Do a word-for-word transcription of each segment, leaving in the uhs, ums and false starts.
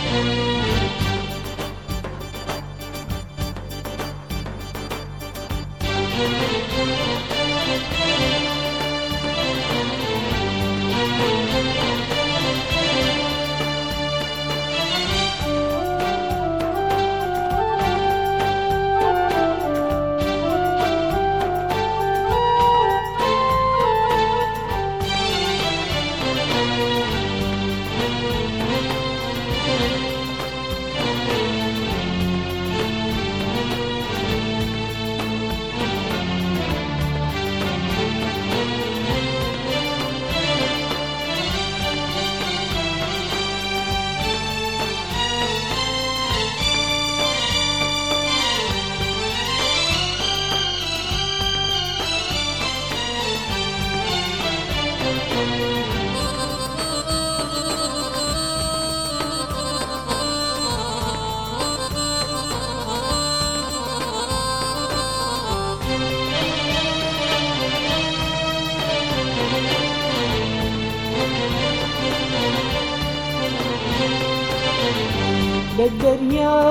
للدريا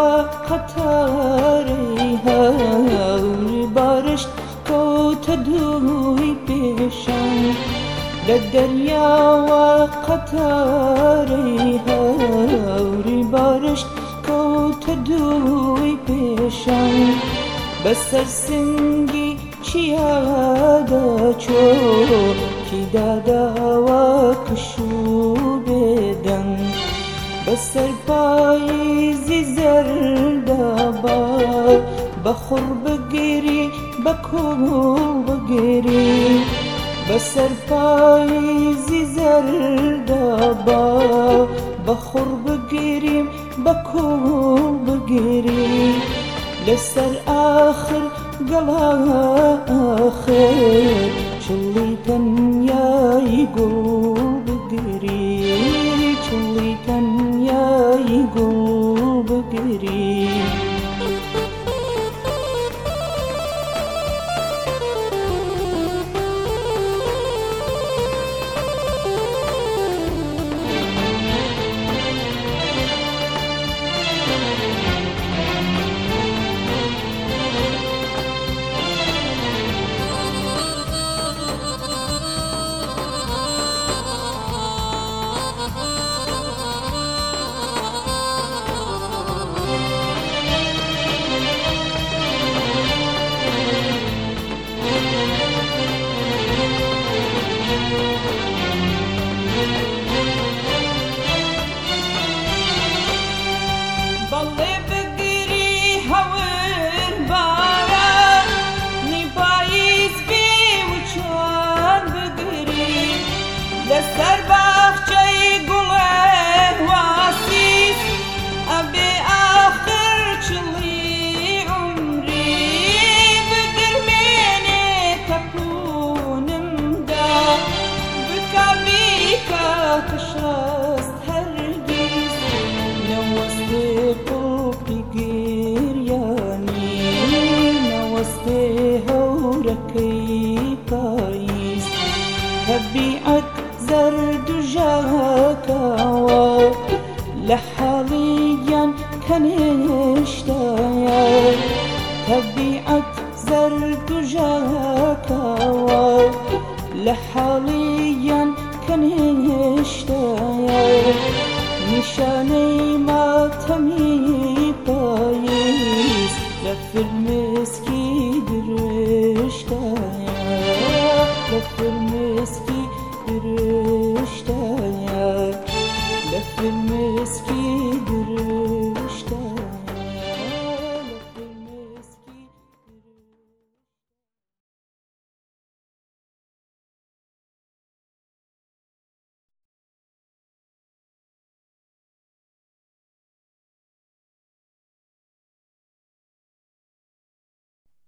وقطاري هاوري بارشت كوت دوي بيشان للدريا وقطاري هاوري بارشت كوت دوي بيشان بسر سنگی چیادا چو کی دادا وکشو بدن بسر پاییزی زردابا بخور بگیری بکول بگیری بسر پاییزی زردابا بخور بگیریم بکول بگیری لسر آخر قلا آخر چلی تنیایی گل بگیری چلی تنیایی گل بگیری لسر باخچه گله واسیس ابی آخر چلی عمری بگرمینی تکونم دا بکا بیکا کشست هرگیز نوستی قلبی گریانی نوستی هورکی پاییز هبیعت زرد جاكاوا لحاليا كنشتايا طبيعة زرد جاكاوا لحاليا كنشتايا نشاني ما تمي بايز لف المسكي درشتايا لف المسكي درشتايا لف المسكي درشتايا